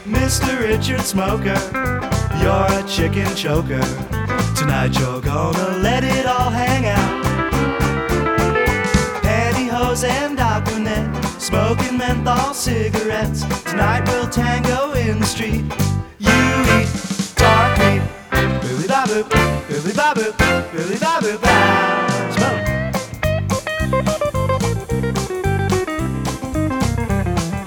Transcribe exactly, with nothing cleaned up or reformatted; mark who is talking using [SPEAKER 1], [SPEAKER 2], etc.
[SPEAKER 1] Mister Richard Smoker, you're a chicken choker. Tonight you're gonna let it all hang out. Pantyhose and Aquanet, smoking menthol cigarettes. Tonight we'll tango in the street. You eat dark meat, billy bob boop, billy bob boop, billy bob boop.